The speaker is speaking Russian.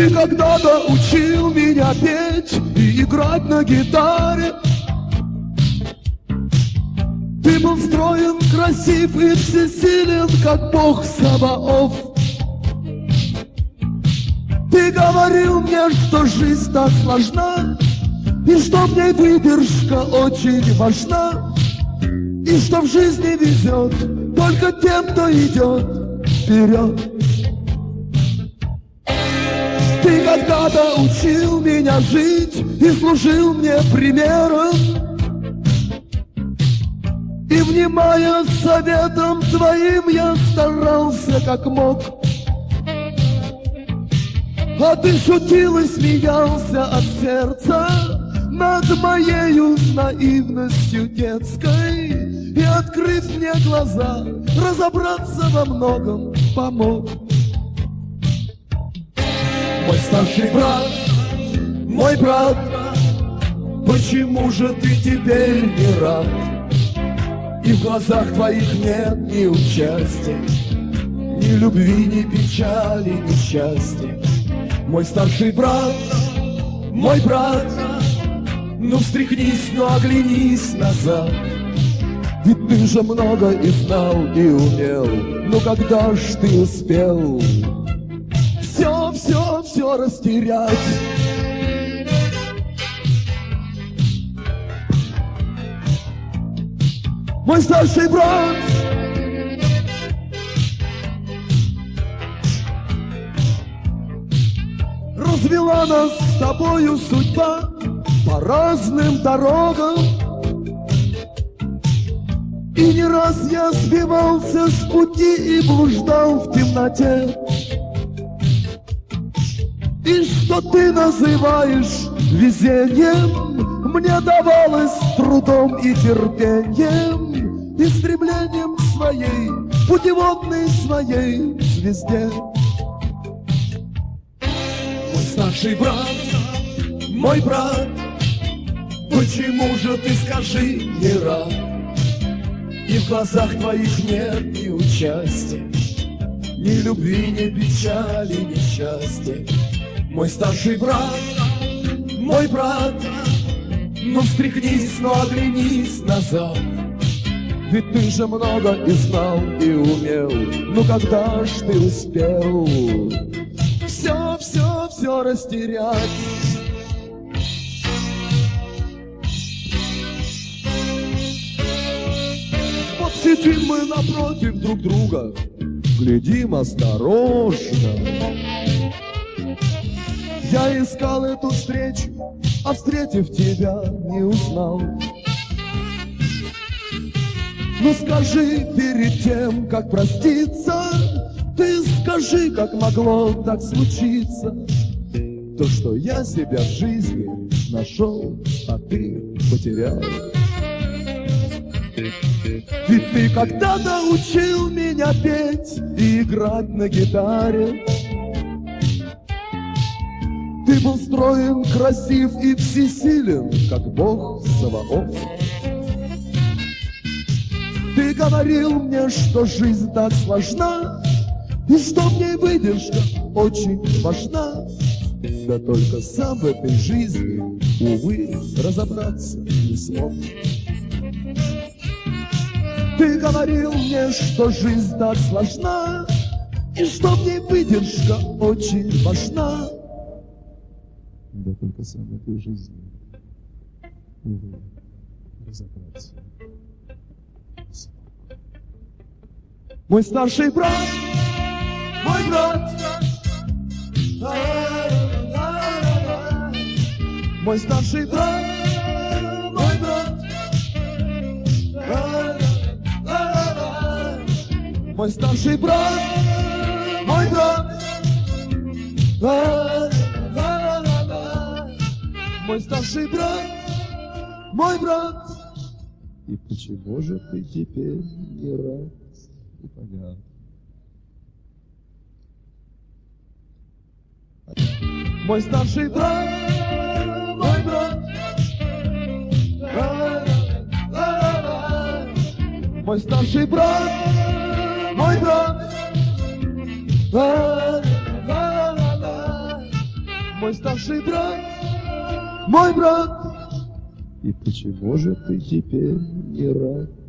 Ты когда-то учил меня петь и играть на гитаре. Ты был строен, красив и всесилен, как Бог Саваоф. Ты говорил мне, что жизнь так сложна, и что в ней выдержка очень важна, и что в жизни везет только тем, кто идет вперед. Ты когда-то учил меня жить и служил мне примером, и, внимая советом твоим, я старался как мог. А ты шутил и смеялся от сердца над моею наивностью детской, и, открыв мне глаза, разобраться во многом помог. Мой старший брат, мой брат, почему же ты теперь не рад? И в глазах твоих нет ни участия, ни любви, ни печали, ни счастья. Мой старший брат, мой брат, ну встряхнись, ну оглянись назад. Ведь ты же много и знал, и умел, ну когда ж ты успел все растерять? Мой старший брат, развела нас с тобою судьба по разным дорогам, и не раз я сбивался с пути и блуждал в темноте. И что ты называешь везением, мне давалось трудом и терпением, и стремлением к своей, путеводной своей звезде. Мой старший брат, мой брат, почему же ты, скажи, не рад? И в глазах твоих нет ни участия, ни любви, ни печали, ни счастья. Мой старший брат, мой брат, ну встряхнись, ну оглянись назад. Ведь ты же много и знал, и умел, ну когда ж ты успел все растерять? Вот сидим мы напротив друг друга, глядим осторожно. Я искал эту встречу, а встретив тебя, не узнал. Ну скажи перед тем, как проститься, ты скажи, как могло так случиться, то, что я себя в жизни нашел, а ты потерял. Ведь ты когда-то учил меня петь и играть на гитаре. Ты был строен, красив и всесилен, как Бог Саваоф. Ты говорил мне, что жизнь так сложна, и что в ней выдержка очень важна. Да только сам в этой жизни, увы, разобраться не смог. Ты говорил мне, что жизнь так сложна, и что в ней выдержка очень важна. Да только сам в этой жизни, увы, разобраться. Мой старший брат, мой брат, мой старший брат, мой брат, мой старший брат, мой брат, мой старший брат, мой брат. И почему же ты теперь не рад? Понятно. Мой старший брат, мой брат, мой старший брат, мой брат, мой старший брат, мой брат. И почему же ты теперь не рад?